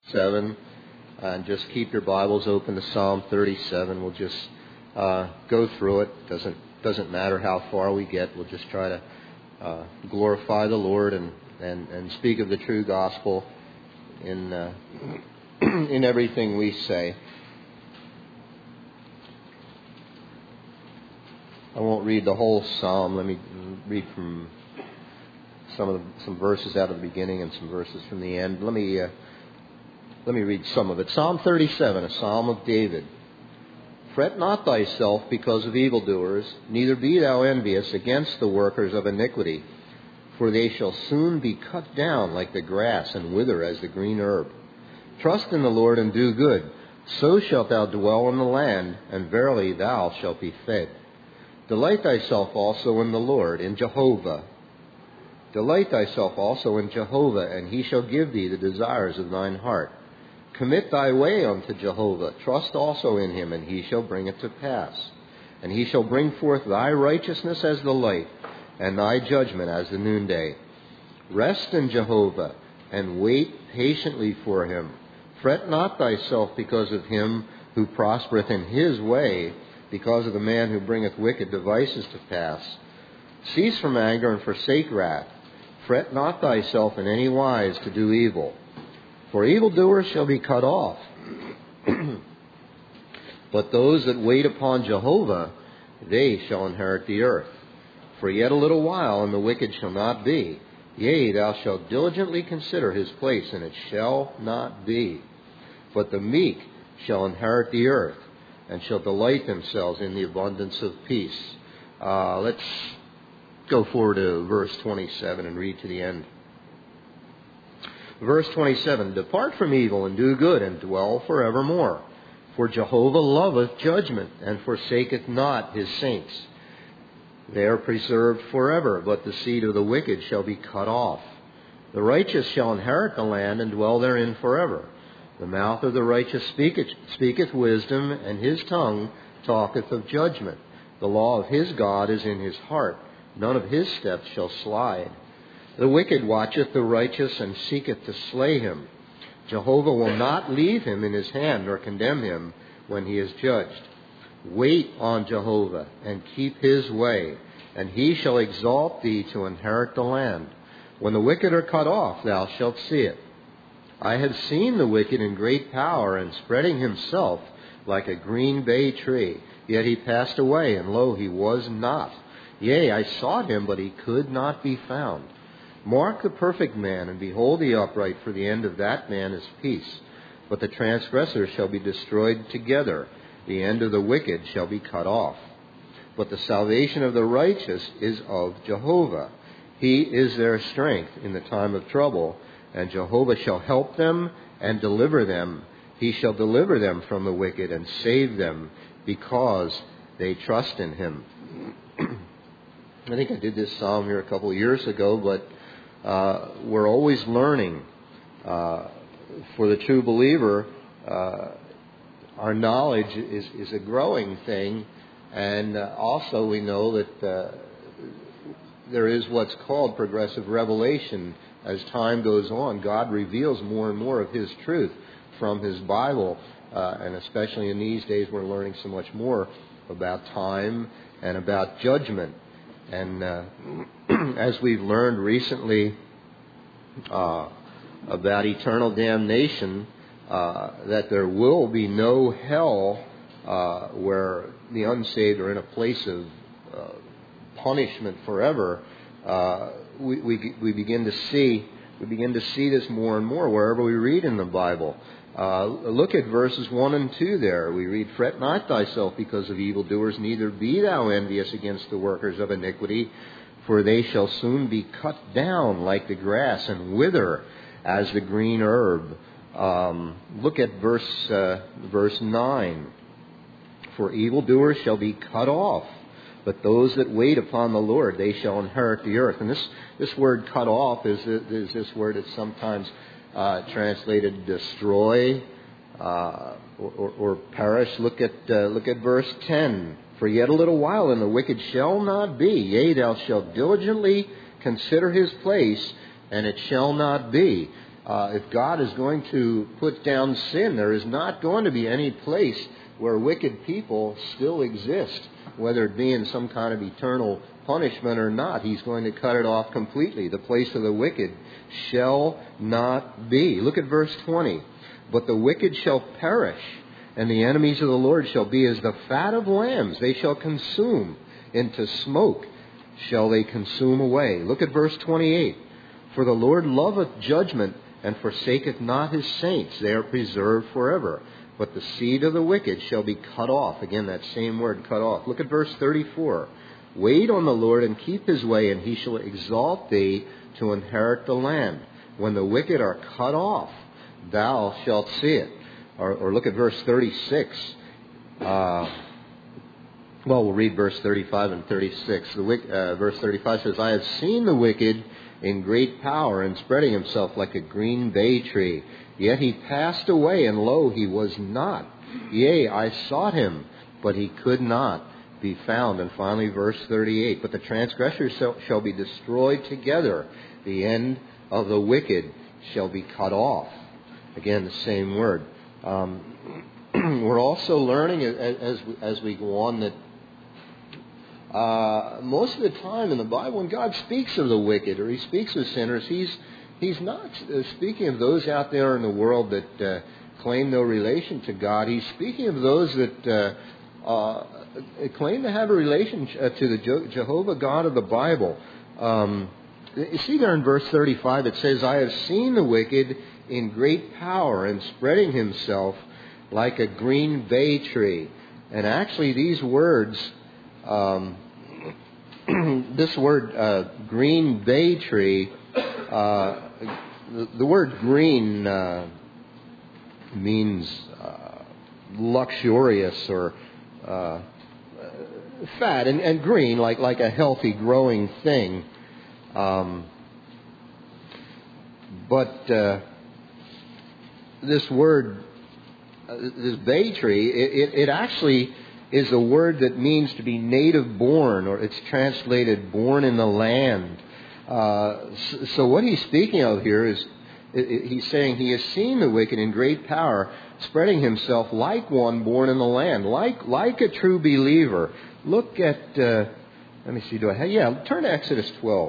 7. And just keep your Bibles open to Psalm 37. We'll just go through it. Doesn't matter how far we get. We'll just try to glorify the Lord and speak of the true gospel in everything we say. I won't read the whole psalm. Let me read from some verses out of the beginning and some verses from the end. Let me read some of it. Psalm 37, a psalm of David. Fret not thyself because of evildoers, neither be thou envious against the workers of iniquity, for they shall soon be cut down like the grass and wither as the green herb. Trust in the Lord and do good, so shalt thou dwell in the land, and verily thou shalt be fed. Delight thyself also in the Lord, in Jehovah. Delight thyself also in Jehovah, and he shall give thee the desires of thine heart. Commit thy way unto Jehovah. Trust also in him, and he shall bring it to pass. And he shall bring forth thy righteousness as the light, and thy judgment as the noonday. Rest in Jehovah, and wait patiently for him. Fret not thyself because of him who prospereth in his way, because of the man who bringeth wicked devices to pass. Cease from anger and forsake wrath. Fret not thyself in any wise to do evil, for evildoers shall be cut off. But those that wait upon Jehovah, they shall inherit the earth. For yet a little while, and the wicked shall not be. Yea, thou shalt diligently consider his place, and it shall not be. But the meek shall inherit the earth, and shall delight themselves in the abundance of peace. Let's go forward to verse 27 and read to the end. Verse 27, Depart from evil and do good, and dwell forevermore. For Jehovah loveth judgment, and forsaketh not his saints. They are preserved forever, but the seed of the wicked shall be cut off. The righteous shall inherit the land, and dwell therein forever. The mouth of the righteous speaketh wisdom, and his tongue talketh of judgment. The law of his God is in his heart. None of his steps shall slide. The wicked watcheth the righteous, and seeketh to slay him. Jehovah will not leave him in his hand, nor condemn him when he is judged. Wait on Jehovah, and keep his way, and he shall exalt thee to inherit the land. When the wicked are cut off, thou shalt see it. I have seen the wicked in great power, and spreading himself like a green bay tree. Yet he passed away, and lo, he was not. Yea, I sought him, but he could not be found. Mark the perfect man, and behold the upright, for the end of that man is peace. But the transgressors shall be destroyed together. The end of the wicked shall be cut off. But the salvation of the righteous is of Jehovah. He is their strength in the time of trouble. And Jehovah shall help them and deliver them. He shall deliver them from the wicked and save them, because they trust in him. I think I did this psalm here a couple of years ago, but we're always learning. For the true believer, our knowledge is a growing thing. And also we know that there is what's called progressive revelation. As time goes on, God reveals more and more of his truth from his Bible. And especially in these days, we're learning so much more about time and about judgment. And as we've learned recently about eternal damnation, that there will be no hell where the unsaved are in a place of punishment forever. We begin to see this more and more wherever we read in the Bible. Look at verses 1 and 2 there. We read, Fret not thyself because of evildoers, neither be thou envious against the workers of iniquity, for they shall soon be cut down like the grass and wither as the green herb. Look at verse 9. For evildoers shall be cut off, but those that wait upon the Lord, they shall inherit the earth. And this word cut off is this word that's sometimes translated destroy or perish. Look at verse 10. For yet a little while, and the wicked shall not be. Yea, thou shalt diligently consider his place, and it shall not be. if God is going to put down sin, there is not going to be any place where wicked people still exist, whether it be in some kind of eternal punishment or not. He's going to cut it off completely. The place of the wicked shall not be. Look at verse 20. But the wicked shall perish, and the enemies of the Lord shall be as the fat of lambs. They shall consume. Into smoke shall they consume away. Look at verse 28. For the Lord loveth judgment, and forsaketh not his saints. They are preserved forever. But the seed of the wicked shall be cut off. Again, that same word, cut off. Look at verse 34. Wait on the Lord and keep his way, and he shall exalt thee to inherit the land. When the wicked are cut off, thou shalt see it. Or look at verse 36. We'll read verse 35 and 36. Verse 35 says, I have seen the wicked in great power and spreading himself like a green bay tree. Yet he passed away, and lo, he was not. Yea, I sought him, but he could not be found. And finally, verse 38, but the transgressors shall be destroyed together. The end of the wicked shall be cut off. Again, the same word. We're also learning as we go on that most of the time in the Bible, when God speaks of the wicked or he speaks of sinners, He's not speaking of those out there in the world that claim no relation to God. He's speaking of those that claim to have a relation to the Jehovah God of the Bible. You see there in verse 35, it says, I have seen the wicked in great power and spreading himself like a green bay tree. And actually these words, this word green bay tree, the word green means luxurious or fat, and green like a healthy growing thing. But this word, this bay tree, it actually is a word that means to be native born, or it's translated born in the land. So what he's speaking of here is, he's saying he has seen the wicked in great power, spreading himself like one born in the land, like a true believer. Look at, let me see, turn to Exodus 12.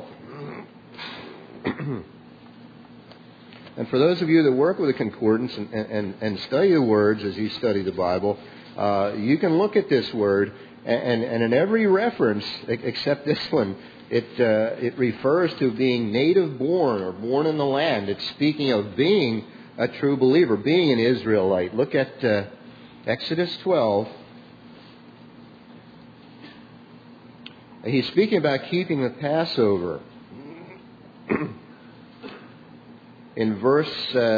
And for those of you that work with a concordance and study the words as you study the Bible, you can look at this word, and in every reference, except this one, it refers to being native born or born in the land. It's speaking of being a true believer, being an Israelite. Look at Exodus 12. He's speaking about keeping the Passover. In verse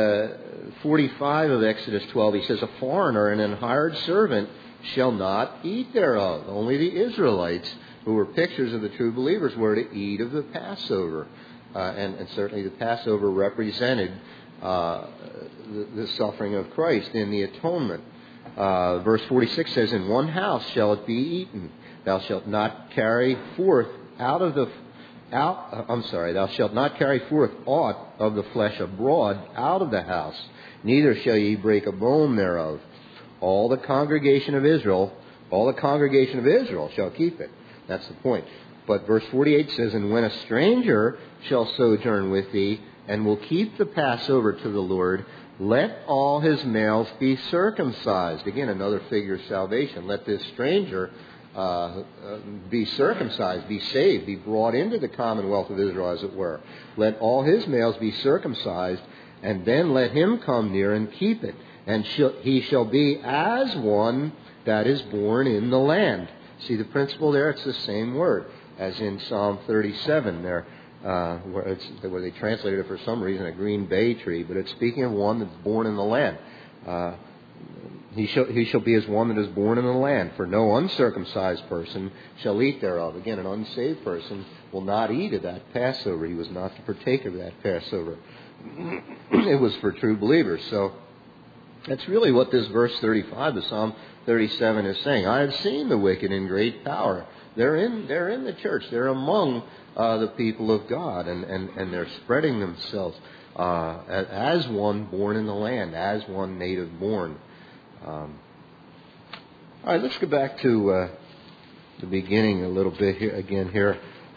45 of Exodus 12, he says, a foreigner and an hired servant shall not eat thereof. Only the Israelites, who were pictures of the true believers, were to eat of the Passover. And certainly the Passover represented the suffering of Christ in the atonement. Verse 46 says, in one house shall it be eaten. Thou shalt not carry forth thou shalt not carry forth aught of the flesh abroad out of the house, neither shall ye break a bone thereof. All the congregation of Israel shall keep it. That's the point. But verse 48 says, and when a stranger shall sojourn with thee, and will keep the Passover to the Lord, let all his males be circumcised. Again, another figure of salvation. Let this stranger be circumcised, be saved, be brought into the commonwealth of Israel, as it were. Let all his males be circumcised, and then let him come near and keep it. And he shall be as one that is born in the land. See the principle there? It's the same word as in Psalm 37 there, where they translated it for some reason a green bay tree, but it's speaking of one that's born in the land. He shall be as one that is born in the land, for no uncircumcised person shall eat thereof. Again, an unsaved person will not eat of that Passover. He was not to partake of that Passover. It was for true believers. So that's really what this verse 35 of Psalm 37 is saying. I have seen the wicked in great power. They're in the church. They're among the people of God, and they're spreading themselves. as one born in the land, as one native born. All right, let's go back to the beginning a little bit here again here.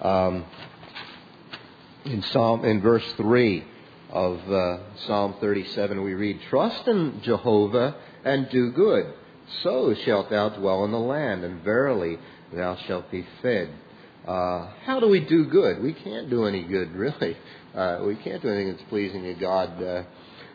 In verse 3 of Psalm 37, we read, "Trust in Jehovah and do good. So shalt thou dwell in the land, and verily thou shalt be fed." How do we do good? We can't do any good, really. We can't do anything that's pleasing to God.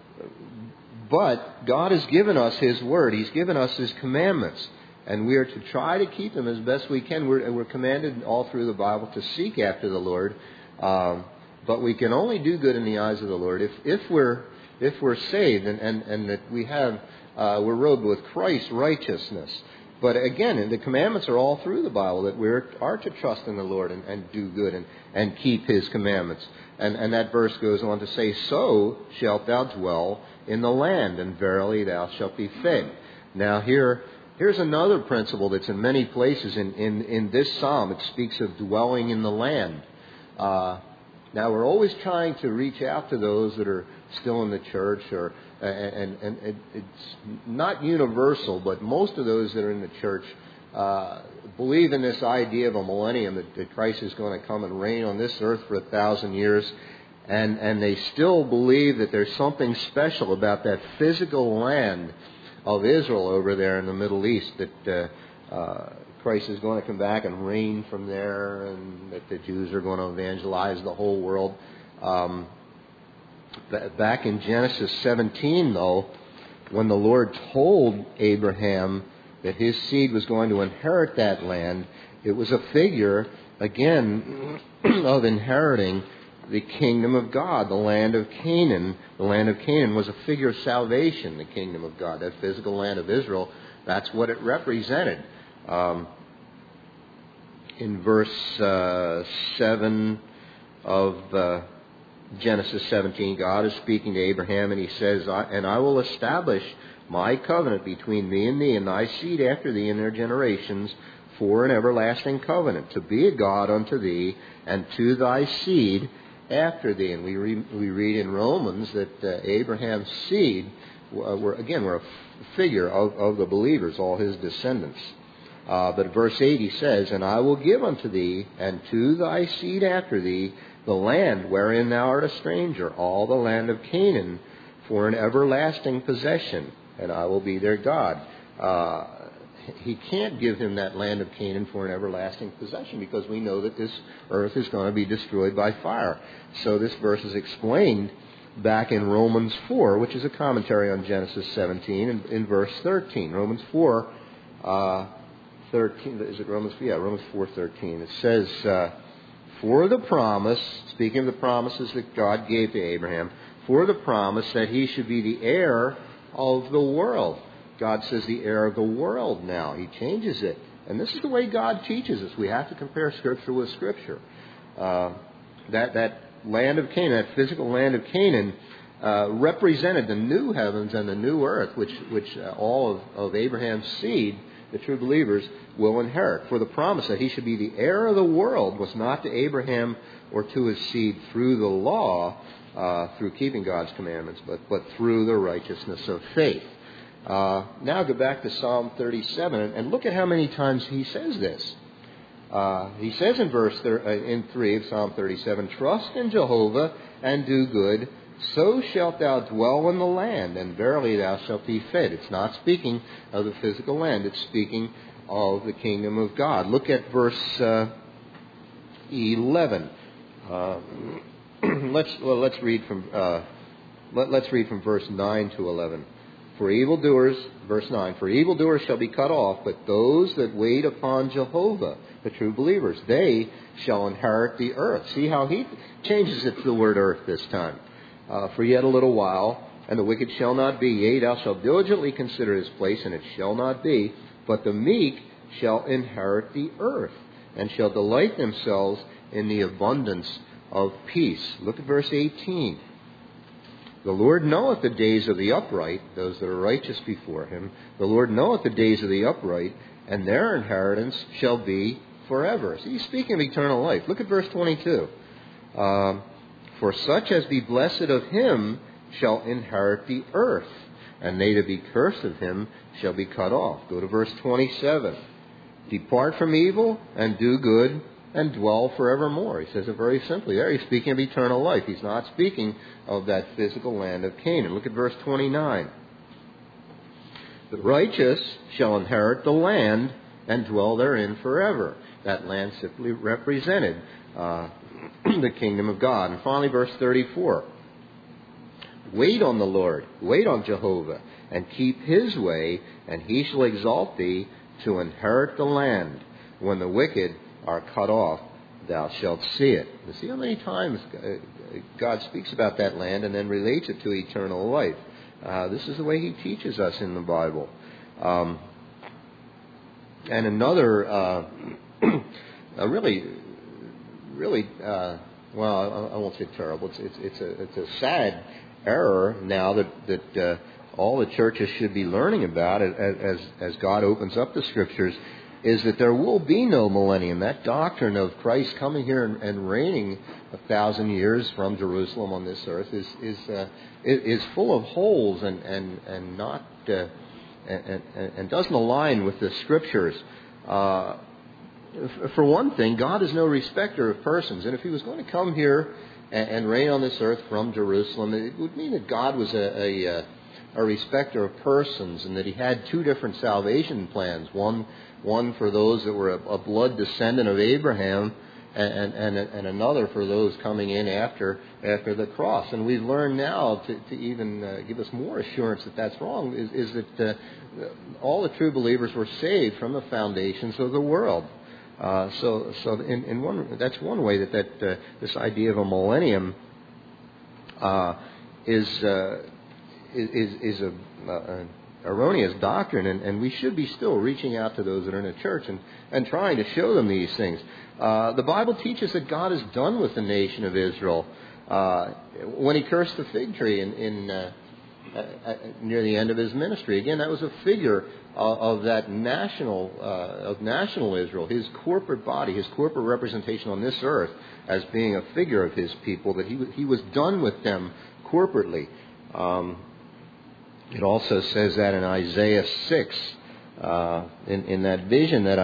But God has given us His Word. He's given us His commandments. And we are to try to keep them as best we can. We're commanded all through the Bible to seek after the Lord. But we can only do good in the eyes of the Lord if we're saved and that we're robed with Christ's righteousness. But again, the commandments are all through the Bible that we are to trust in the Lord and do good and keep His commandments. And that verse goes on to say, "So shalt thou dwell in the land, and verily thou shalt be fed." Now here's another principle that's in many places in this psalm. It speaks of dwelling in the land. Now we're always trying to reach out to those that are still in the church, and it's not universal, but most of those that are in the church believe in this idea of a millennium, that Christ is going to come and reign on this earth for 1,000 years, and they still believe that there's something special about that physical land of Israel over there in the Middle East, that Christ is going to come back and reign from there, and that the Jews are going to evangelize the whole world. Back in Genesis 17, though, when the Lord told Abraham that his seed was going to inherit that land, it was a figure, again, of inheriting the kingdom of God, the land of Canaan. The land of Canaan was a figure of salvation, the kingdom of God. That physical land of Israel, that's what it represented. In verse 7 of Genesis 17, God is speaking to Abraham, and He says, "And I will establish my covenant between me and thee and thy seed after thee in their generations for an everlasting covenant, to be a God unto thee and to thy seed after thee." And we read in Romans that Abraham's seed were a figure of the believers, all his descendants. But verse 8 he says, "And I will give unto thee and to thy seed after thee the land wherein thou art a stranger, all the land of Canaan, for an everlasting possession, and I will be their God." He can't give him that land of Canaan for an everlasting possession because we know that this earth is going to be destroyed by fire. So this verse is explained back in Romans 4, which is a commentary on Genesis 17, in verse 13. Romans 4, 13. Is it Romans? Yeah, Romans 4:13. It says, "For the promise," speaking of the promises that God gave to Abraham, "for the promise that he should be the heir of the world." God says the heir of the world now. He changes it. And this is the way God teaches us. We have to compare Scripture with Scripture. That land of Canaan, that physical land of Canaan, represented the new heavens and the new earth, which all of Abraham's seed, the true believers, will inherit. For the promise that he should be the heir of the world was not to Abraham or to his seed through the law, through keeping God's commandments, but through the righteousness of faith. Now go back to Psalm 37 and look at how many times he says this. He says in in 3 of Psalm 37, "Trust in Jehovah and do good, so shalt thou dwell in the land, and verily thou shalt be fed." It's not speaking of the physical land. It's speaking of the kingdom of God. Look at verse 11. Let's read from verse 9 to 11. "For evildoers," verse 9, "for evildoers shall be cut off, but those that wait upon Jehovah," the true believers, "they shall inherit the earth." See how he changes it to the word earth this time. "For yet a little while, and the wicked shall not be. Yea, thou shalt diligently consider his place, and it shall not be. But the meek shall inherit the earth, and shall delight themselves in the abundance of peace." Look at verse 18. "The Lord knoweth the days of the upright," those that are righteous before him. "The Lord knoweth the days of the upright, and their inheritance shall be forever." So he's speaking of eternal life. Look at verse 22. For such as be blessed of him shall inherit the earth, and they that be cursed of him shall be cut off. Go to verse 27. Depart from evil and do good and dwell forevermore. He says it very simply there. He's speaking of eternal life. He's not speaking of that physical land of Canaan. Look at verse 29. The righteous shall inherit the land and dwell therein forever. That land simply represented the kingdom of God. And finally, verse 34. Wait on the Lord, wait on Jehovah, and keep his way, and he shall exalt thee to inherit the land. When the wicked are cut off, thou shalt see it. You see how many times God speaks about that land and then relates it to eternal life. This is the way he teaches us in the Bible. And another, well, I won't say terrible. It's a sad error now that all the churches should be learning about as God opens up the Scriptures, is that there will be no millennium. That doctrine of Christ coming here and reigning 1,000 years from Jerusalem on this earth is full of holes and not and doesn't align with the Scriptures. For one thing, God is no respecter of persons, and if he was going to come here and reign on this earth from Jerusalem, it would mean that God was a respecter of persons, and that he had two different salvation plans. One for those that were a blood descendant of Abraham, and another for those coming in after the cross. And we've learned now to even give us more assurance that that's wrong, is that all the true believers were saved from the foundations of the world. So that's one way that this idea of a millennium is an erroneous doctrine, and we should be still reaching out to those that are in the church and trying to show them these things. The Bible teaches that God is done with the nation of Israel. When he cursed the fig tree near the end of his ministry, again, that was a figure of that national Israel, his corporate body, his corporate representation on this earth, as being a figure of his people, that he was done with them corporately. It also says that in Isaiah 6, in that vision that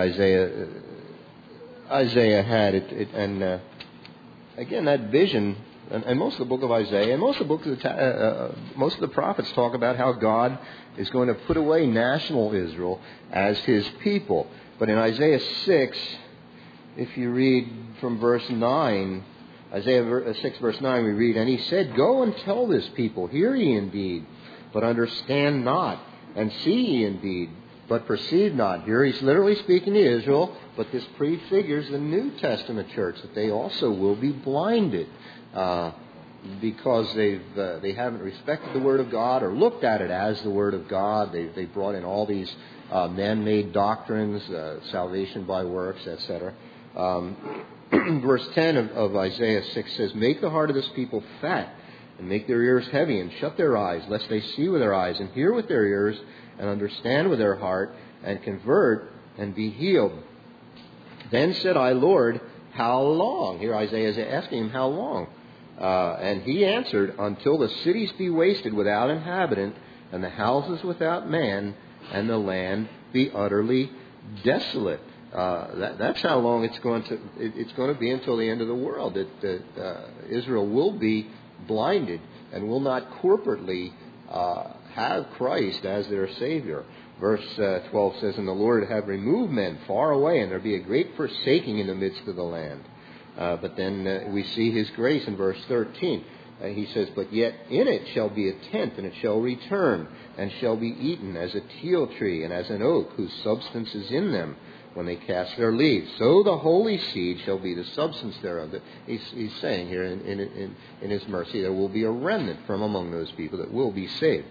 Isaiah had, again, that vision, and most of the book of Isaiah, and most of the prophets talk about how God is going to put away national Israel as his people. But in Isaiah 6, if you read from verse 9, Isaiah 6 verse 9, we read, "And he said, Go and tell this people, hear ye indeed, but understand not, and see ye indeed, but perceive not." Here he's literally speaking to Israel, but this prefigures the New Testament church, that they also will be blinded because they haven't respected the Word of God or looked at it as the Word of God. They brought in all these man-made doctrines, salvation by works, etc. Verse 10 of Isaiah 6 says, "Make the heart of this people fat, and make their ears heavy, and shut their eyes, lest they see with their eyes, and hear with their ears, and understand with their heart, and convert, and be healed. Then said I, Lord, how long?" Here Isaiah is asking him, how long? And he answered, "Until the cities be wasted without inhabitant, and the houses without man, and the land be utterly desolate." That's how long it's going to be until the end of the world, that Israel will be blinded and will not corporately have Christ as their Savior. Verse 12 says, "And the Lord have removed men far away, and there be a great forsaking in the midst of the land." But then we see his grace in verse 13. He says, "But yet in it shall be a tent, and it shall return, and shall be eaten as a teil tree, and as an oak, whose substance is in them, when they cast their leaves. So the holy seed shall be the substance thereof." He's saying here in his mercy, there will be a remnant from among those people that will be saved.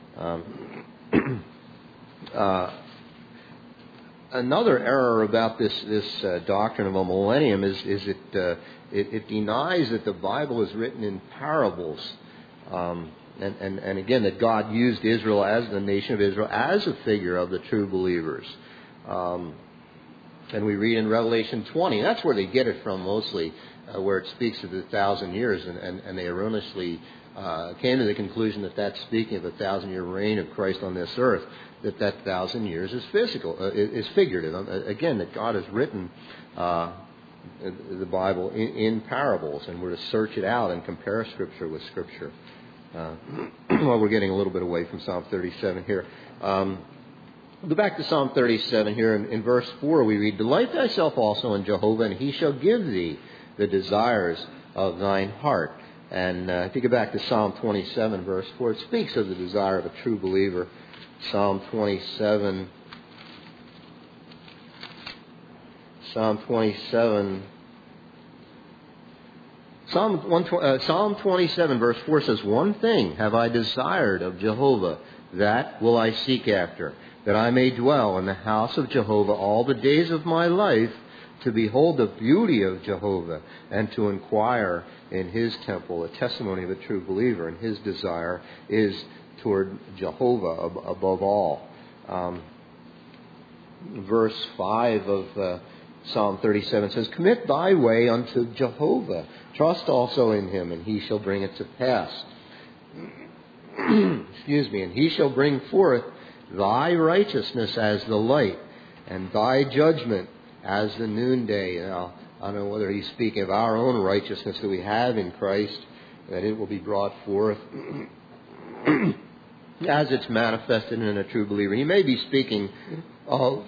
Another error about this doctrine of a millennium is it denies that the Bible is written in parables. And again, that God used Israel, as the nation of Israel, as a figure of the true believers. And we read in Revelation 20, that's where they get it from mostly, where it speaks of the 1,000 years, and they erroneously came to the conclusion that that's speaking of the 1,000-year reign of Christ on this earth, that 1,000 years is is figurative. Again, that God has written the Bible in parables, and we're to search it out and compare Scripture with Scripture. Well, we're getting a little bit away from Psalm 37 here. Go back to Psalm 37 here. In verse 4 we read, "Delight thyself also in Jehovah, and he shall give thee the desires of thine heart." And if you go back to Psalm 27, verse 4, it speaks of the desire of a true believer. Psalm 27, Psalm 27, verse 4 says, "One thing have I desired of Jehovah, that will I seek after, that I may dwell in the house of Jehovah all the days of my life, to behold the beauty of Jehovah, and to inquire in his temple." A testimony of a true believer, and his desire is toward Jehovah above all. Verse 5 of Psalm 37 says, "Commit thy way unto Jehovah. Trust also in him, and he shall bring it to pass." Excuse me. "And he shall bring forth thy righteousness as the light, and thy judgment as the noonday." Now, I don't know whether he's speaking of our own righteousness that we have in Christ, that it will be brought forth as it's manifested in a true believer. He may be speaking of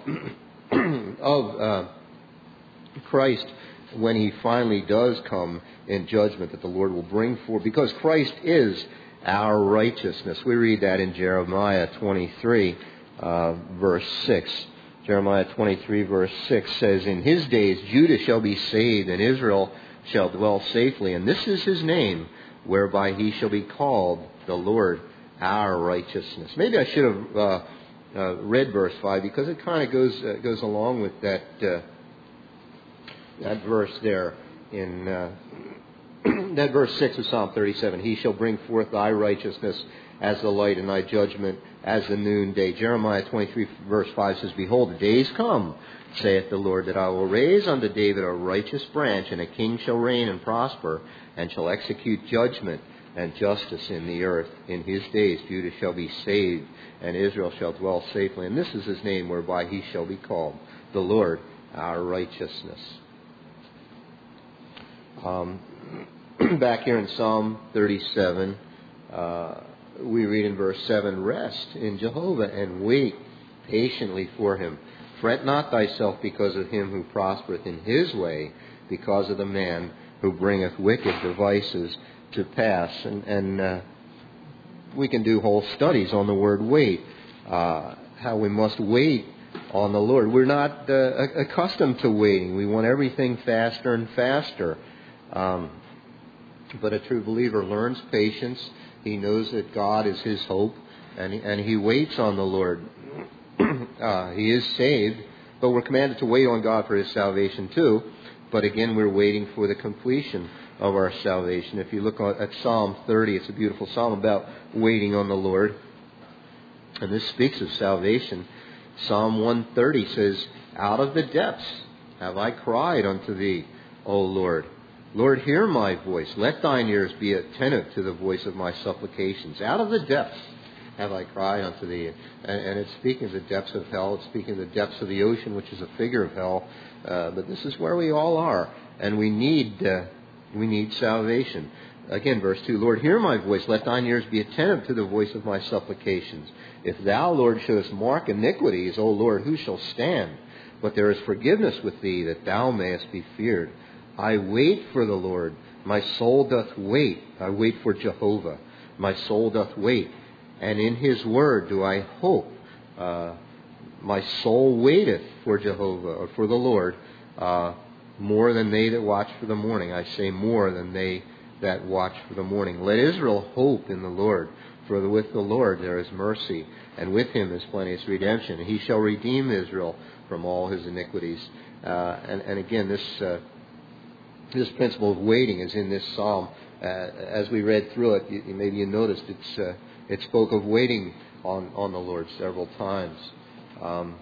Christ when he finally does come in judgment, that the Lord will bring forth, because Christ is our righteousness. We read that in Jeremiah 23, verse 6. Jeremiah 23, verse 6 says, "In his days Judah shall be saved, and Israel shall dwell safely. And this is his name, whereby he shall be called the Lord our righteousness." Maybe I should have read verse 5, because it kind of goes along with that verse there in that verse 6 of Psalm 37. "He shall bring forth thy righteousness as the light, and thy judgment as the noonday." Jeremiah 23, verse 5 says, "Behold, the days come, saith the Lord, that I will raise unto David a righteous branch, and a king shall reign and prosper, and shall execute judgment and justice in the earth. In his days Judah shall be saved, and Israel shall dwell safely. And this is his name, whereby he shall be called the Lord our righteousness." Back here in Psalm 37, we read in verse 7, "Rest in Jehovah, and wait patiently for him. Fret not thyself because of him who prospereth in his way, because of the man who bringeth wicked devices to pass." And we can do whole studies on the word wait, how we must wait on the Lord. We're not accustomed to waiting. We want everything faster and faster. But a true believer learns patience. He knows that God is his hope, and he waits on the Lord. He is saved, but we're commanded to wait on God for his salvation too. But again, we're waiting for the completion of our salvation. If you look at Psalm 30, it's a beautiful psalm about waiting on the Lord. And this speaks of salvation. Psalm 130 says, "Out of the depths have I cried unto thee, O Lord. Lord, hear my voice. Let thine ears be attentive to the voice of my supplications. Out of the depths have I cried unto thee." And it's speaking of the depths of hell. It's speaking of the depths of the ocean, which is a figure of hell. But this is where we all are. And we need salvation. Again, verse 2, "Lord, hear my voice. Let thine ears be attentive to the voice of my supplications. If thou, Lord, shouldest mark iniquities, O Lord, who shall stand? But there is forgiveness with thee, that thou mayest be feared. I wait for the Lord. My soul doth wait." I wait for Jehovah. "My soul doth wait. And in his word do I hope." My soul waiteth for Jehovah, or for the Lord, more than they that watch for the morning. I say more than they that watch for the morning. Let Israel hope in the Lord. For with the Lord there is mercy, and with him is plenteous redemption. He shall redeem Israel from all his iniquities. And again, this principle of waiting is in this psalm. As we read through it, maybe you noticed it spoke of waiting on the Lord several times.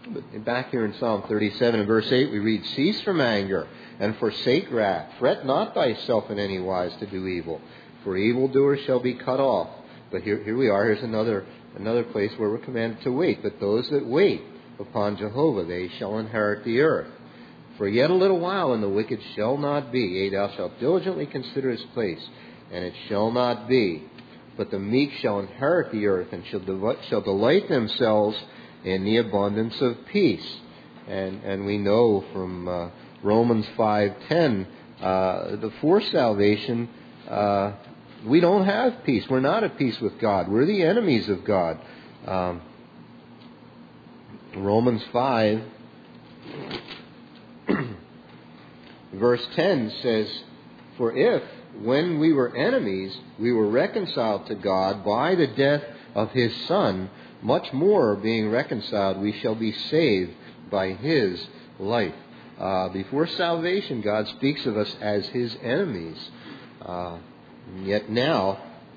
But back here in Psalm 37 and verse 8, we read, "Cease from anger and forsake wrath. Fret not thyself in any wise to do evil, for evildoers shall be cut off." But here we are. Here's another place where we're commanded to wait. "But those that wait upon Jehovah, they shall inherit the earth. For yet a little while, and the wicked shall not be. Yea, thou shalt diligently consider his place, and it shall not be. But the meek shall inherit the earth, and shall delight themselves in the abundance of peace." And we know from Romans 5:10, before salvation, we don't have peace. We're not at peace with God. We're the enemies of God. Romans 5, verse 10 says, "For if, when we were enemies, we were reconciled to God by the death of His Son, much more, being reconciled, we shall be saved by His life." Before salvation, God speaks of us as His enemies. Yet now,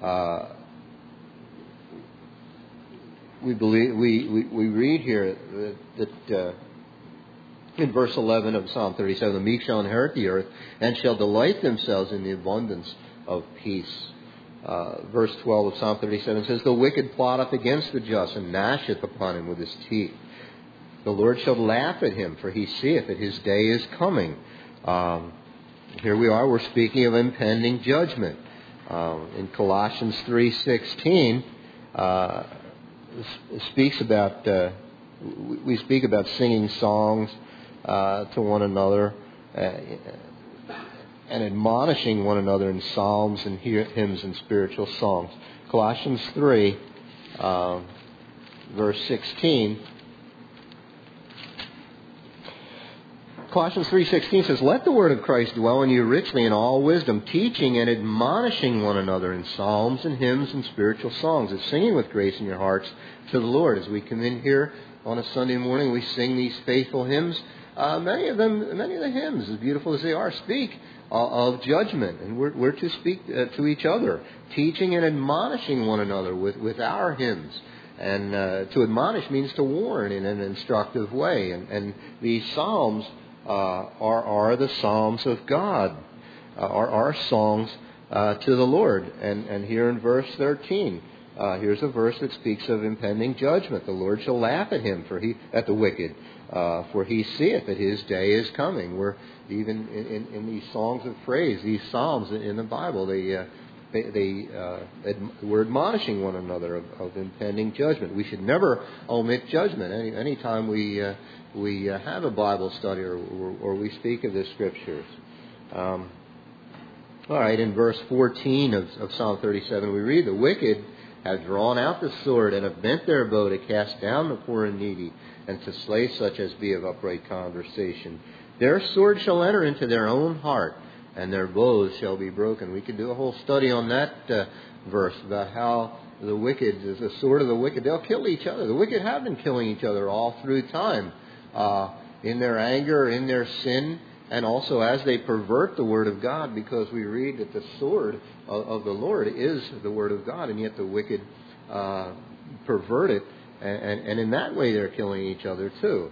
we read here that in verse 11 of Psalm 37, "The meek shall inherit the earth and shall delight themselves in the abundance of peace." Verse 12 of Psalm 37 says, "The wicked plotteth against the just, and gnasheth upon him with his teeth. The Lord shall laugh at him, for he seeth that his day is coming." Here we are, we're speaking of impending judgment. In Colossians 3:16, speaks about, we speak about singing songs to one another, and admonishing one another in psalms and hymns and spiritual songs. Colossians 3, verse 16. Colossians 3:16 says, "Let the word of Christ dwell in you richly in all wisdom, teaching and admonishing one another in psalms and hymns and spiritual songs, and singing with grace in your hearts to the Lord." As we come in here on a Sunday morning, we sing these faithful hymns. Many of the hymns, as beautiful as they are, speak of judgment, and we're to speak to each other, teaching and admonishing one another with our hymns. And to admonish means to warn in an instructive way. And these psalms are the psalms of God, are songs to the Lord. And here in verse 13, here's a verse that speaks of impending judgment. "The Lord shall laugh at him, at the wicked, for he seeth that his day is coming." We're even in these songs of praise, these psalms in the Bible, we're admonishing one another of impending judgment. We should never omit judgment. Anytime we have a Bible study or we speak of the Scriptures. All right, in verse 14 of Psalm 37, we read, "The wicked have drawn out the sword and have bent their bow to cast down the poor and needy and to slay such as be of upright conversation. Their sword shall enter into their own heart, and their bows shall be broken." We could do a whole study on that verse about how the wicked, the sword of the wicked, they'll kill each other. The wicked have been killing each other all through time, in their anger, in their sin, and also as they pervert the Word of God, because we read that the sword of the Lord is the Word of God, and yet the wicked pervert it, and in that way they're killing each other too.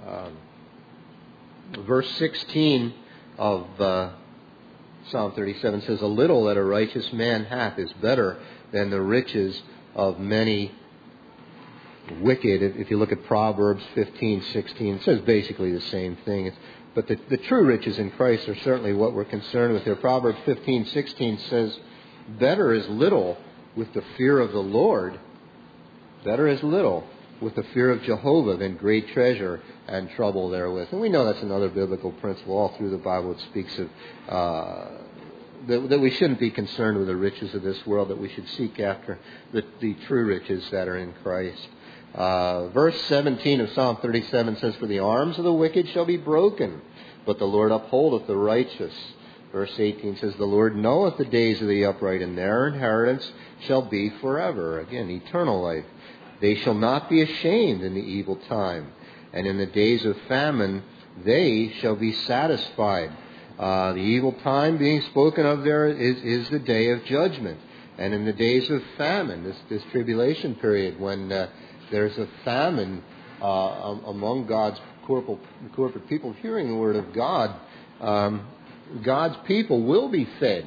Verse 16 of Psalm 37 says, "A little that a righteous man hath is better than the riches of many wicked." If you look at Proverbs 15:16, it says basically the same thing. But the true riches in Christ are certainly what we're concerned with here. Proverbs 15:16 says, "Better is little with the fear of the Lord. Better is little with the fear of Jehovah than great treasure and trouble therewith." And we know that's another biblical principle all through the Bible. It speaks of that we shouldn't be concerned with the riches of this world, that we should seek after the true riches that are in Christ. Verse 17 of Psalm 37 says, "For the arms of the wicked shall be broken, but the Lord upholdeth the righteous." Verse 18 says, "The Lord knoweth the days of the upright, and their inheritance shall be forever." Again, eternal life. "They shall not be ashamed in the evil time, and in the days of famine they shall be satisfied." The evil time being spoken of there is the day of judgment. And in the days of famine, this tribulation period, when there's a famine among God's corporate people hearing the Word of God, God's people will be fed.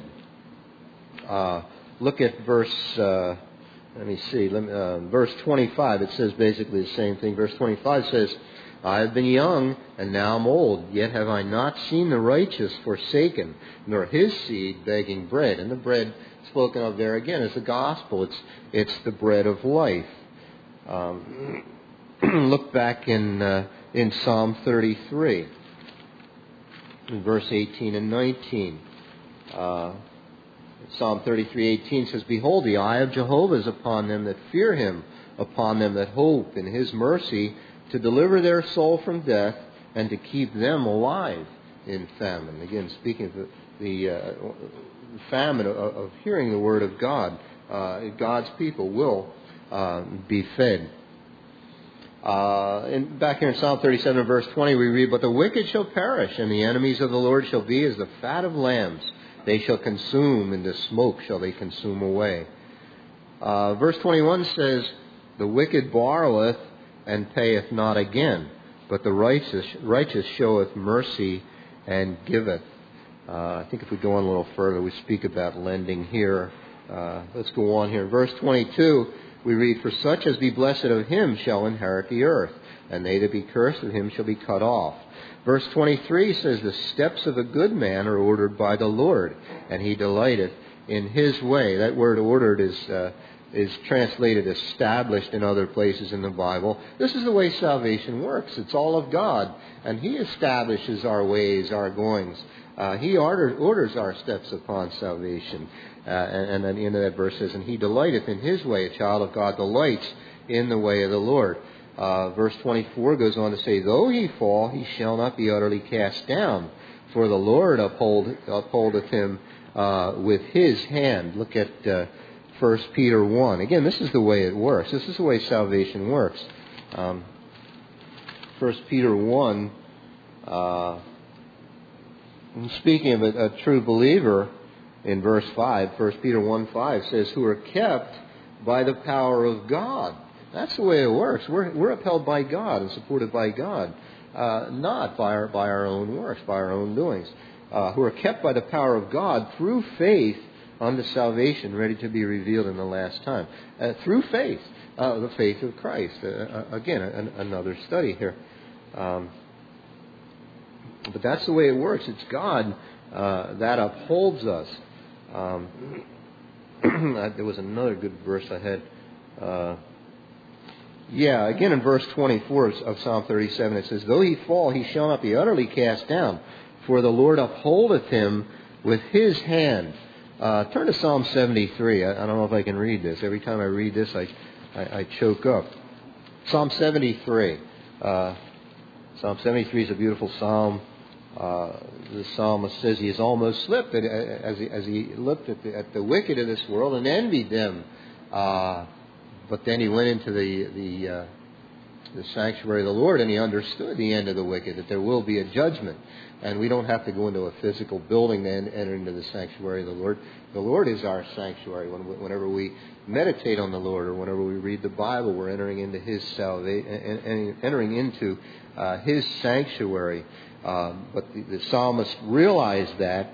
Look at verse, verse 25. It says basically the same thing. Verse 25 says, I have been young, and now I'm old, yet have I not seen the righteous forsaken, nor his seed begging bread. And the bread spoken of there again is the gospel. It's the bread of life. Look back in Psalm 33, in verse 18 and 19. Psalm 33:18 says, Behold, the eye of Jehovah is upon them that fear him, upon them that hope in his mercy, to deliver their soul from death and to keep them alive in famine. Again, speaking of the famine of hearing the word of God, God's people will be fed. Back here in Psalm 37, verse 20, we read, But the wicked shall perish, and the enemies of the Lord shall be as the fat of lambs. They shall consume, and the smoke shall they consume away. Verse 21 says, The wicked borroweth and payeth not again, but the righteous showeth mercy and giveth. I think if we go on a little further, we speak about lending here. Let's go on here. Verse 22, we read, For such as be blessed of him shall inherit the earth, and they that be cursed of him shall be cut off. Verse 23 says, The steps of a good man are ordered by the Lord, and he delighteth in his way. That word ordered is translated established in other places in the Bible. This is the way salvation works. It's all of God, and he establishes our ways, our goings. He orders our steps upon salvation. And at the end of that verse says, And he delighteth in his way. A child of God delights in the way of the Lord. Verse 24 goes on to say, Though he fall, he shall not be utterly cast down, for the Lord upholdeth him with his hand. Look at 1 Peter 1. Again, this is the way it works. This is the way salvation works. 1 Peter 1, speaking of a true believer, in verse 5, 1 Peter 1:5 says, Who are kept by the power of God. That's the way it works. We're upheld by God and supported by God, not by our own works, by our own doings. Who are kept by the power of God through faith unto salvation, ready to be revealed in the last time. Through faith, the faith of Christ. Again, another study here. But that's the way it works. It's God that upholds us. There was another good verse I had. Again in verse 24 of Psalm 37, it says, Though he fall, he shall not be utterly cast down, for the Lord upholdeth him with his hand. Turn to Psalm 73. I don't know if I can read this. Every time I read this, I choke up. Psalm 73. Psalm 73 is a beautiful psalm. The psalmist says he has almost slipped as he looked at the wicked of this world and envied them. But then he went into the sanctuary of the Lord, and he understood the end of the wicked, that there will be a judgment. And we don't have to go into a physical building to enter into the sanctuary of the Lord. The Lord is our sanctuary. Whenever we meditate on the Lord, or whenever we read the Bible, we're entering into His salvation, entering into His sanctuary. But the psalmist realized that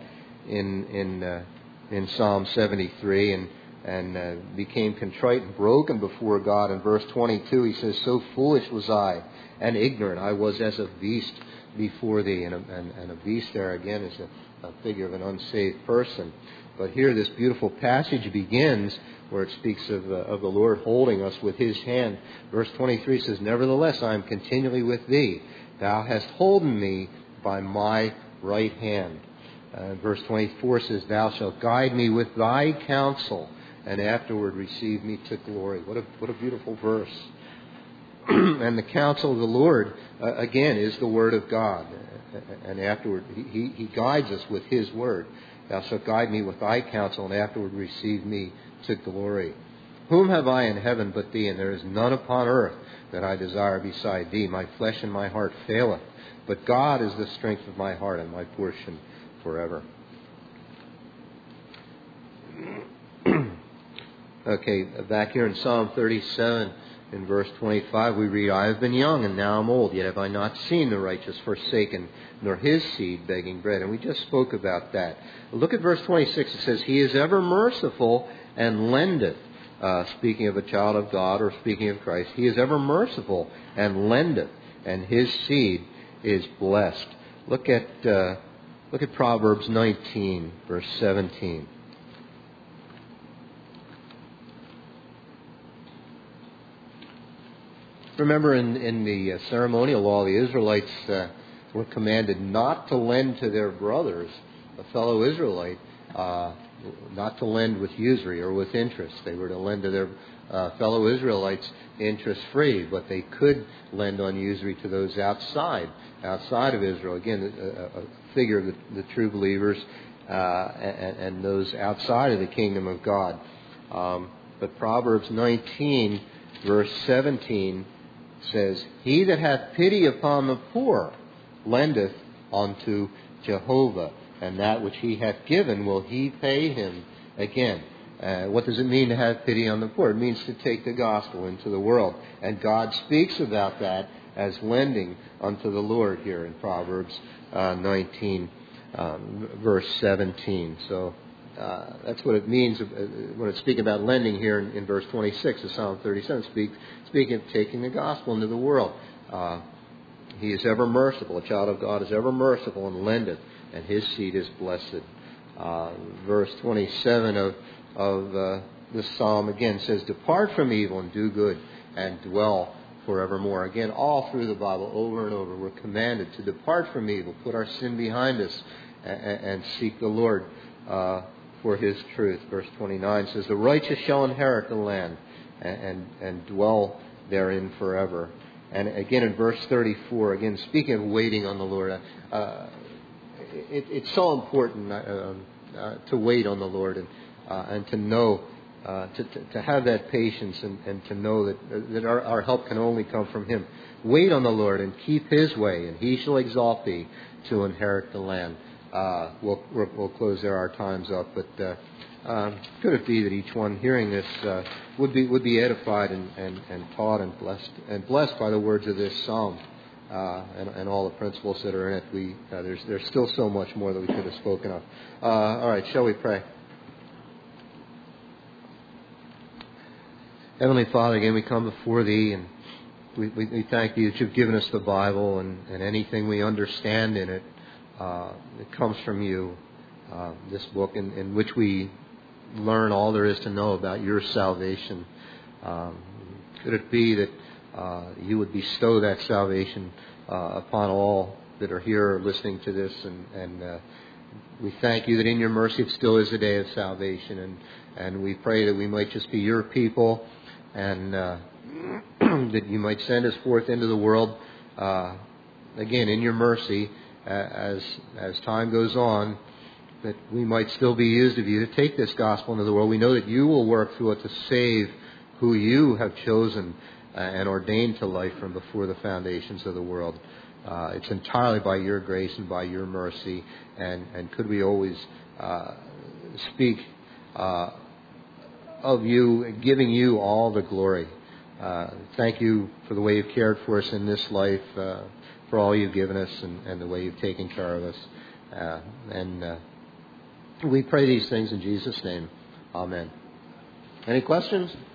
in Psalm 73 and became contrite and broken before God. In verse 22, he says, So foolish was I, and ignorant I was as a beast before thee. And a beast there again is a figure of an unsaved person. But here this beautiful passage begins where it speaks of the Lord holding us with His hand. Verse 23 says, Nevertheless I am continually with thee. Thou hast holden me by my right hand. Verse 24 says, Thou shalt guide me with thy counsel, and afterward receive me to glory. What a beautiful verse. And the counsel of the Lord, again, is the Word of God. And afterward, He guides us with His Word. Thou shalt guide me with thy counsel, and afterward receive me to glory. Whom have I in heaven but thee? And there is none upon earth that I desire beside thee. My flesh and my heart faileth, but God is the strength of my heart and my portion forever. Okay, back here in Psalm 37, In verse 25 we read, I have been young and now I'm old, yet have I not seen the righteous forsaken, nor his seed begging bread. And we just spoke about that. Look at verse 26. It says, He is ever merciful and lendeth. Speaking of a child of God or speaking of Christ, He is ever merciful and lendeth, and His seed is blessed. Look at Proverbs 19, verse 17. Remember in the ceremonial law, the Israelites were commanded not to lend to their brothers, a fellow Israelite, not to lend with usury or with interest. They were to lend to their fellow Israelites interest-free, but they could lend on usury to those outside of Israel. Again, a figure of the true believers and those outside of the kingdom of God. But Proverbs 19, verse 17, says, He that hath pity upon the poor lendeth unto Jehovah, and that which He hath given will He pay him again. What does it mean to have pity on the poor? It means to take the gospel into the world. And God speaks about that as lending unto the Lord here in Proverbs 19, verse 17. So that's what it means when it's speaking about lending here in verse 26 of Psalm 37, speaking of taking the gospel into the world. He is ever merciful. A child of God is ever merciful and lendeth, and his seed is blessed. Verse 27 of this psalm again says, Depart from evil and do good, and dwell forevermore. Again, all through the Bible, over and over, we're commanded to depart from evil, put our sin behind us, and seek the Lord for His truth. Verse 29 says, The righteous shall inherit the land and dwell therein forever. And again in verse 34, again speaking of waiting on the Lord, it's so important to wait on the Lord and to know, to have that patience and to know that our help can only come from Him. Wait on the Lord and keep His way, and He shall exalt thee to inherit the land. We'll close there. Our time's up, but could it be that each one hearing this would be edified and taught and blessed by the words of this psalm and all the principles that are in it? There's still so much more that we could have spoken of. All right, shall we pray? Heavenly Father, again we come before Thee, and we thank Thee that You've given us the Bible, and anything we understand in it, it comes from You. This book in which we learn all there is to know about Your salvation. Could it be that You would bestow that salvation upon all that are here listening to this, and we thank You that in Your mercy it still is a day of salvation, and we pray that we might just be Your people, and that You might send us forth into the world again in Your mercy as time goes on, that we might still be used of You to take this gospel into the world. We know that You will work through it to save who You have chosen and ordained to life from before the foundations of the world. It's entirely by Your grace and by Your mercy, and could we always speak of You, giving You all the glory. Thank You for the way You've cared for us in this life, for all You've given us, and the way You've taken care of us. We pray these things in Jesus' name. Amen. Any questions?